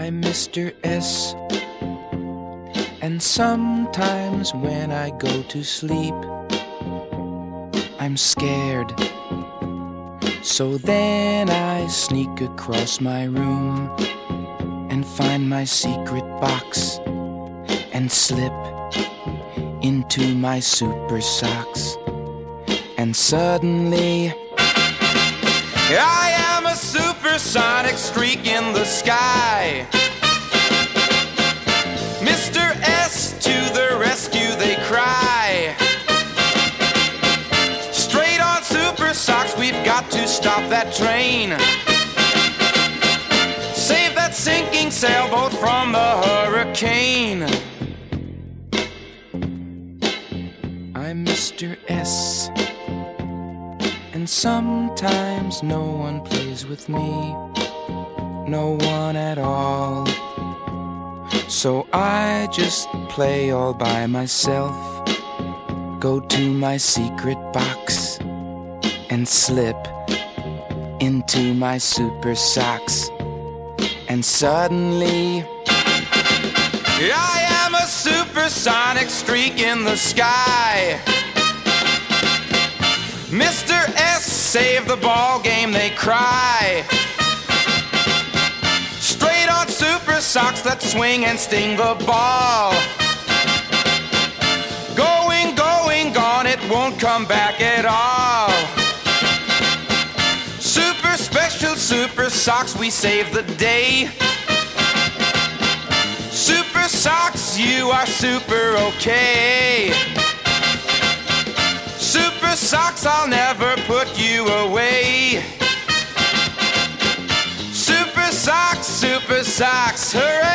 I'm Mr. S, and sometimes when I go to sleep, I'm scared. So then I sneak across my room and find my secret box and slip into my super socks. And suddenly I am a supersonic streak in the sky. Mr. S to the rescue, they cry. Straight on super socks, we've got to stop that train. Save that sinking sailboat from the hurricane. I'm Mr. S, and sometimes no one plays with me, no one at all. So I just play all by myself, go to my secret box and slip into my super socks. And suddenly I am a supersonic streak in the sky. Mr. S saved the ball game, they cry. Straight on super socks, let's swing and sting the ball. Going, going, gone, it won't come back at all. Super special super socks, we save the day. Super socks, you are super okay. Super socks, I'll never put you away. Super socks, hooray!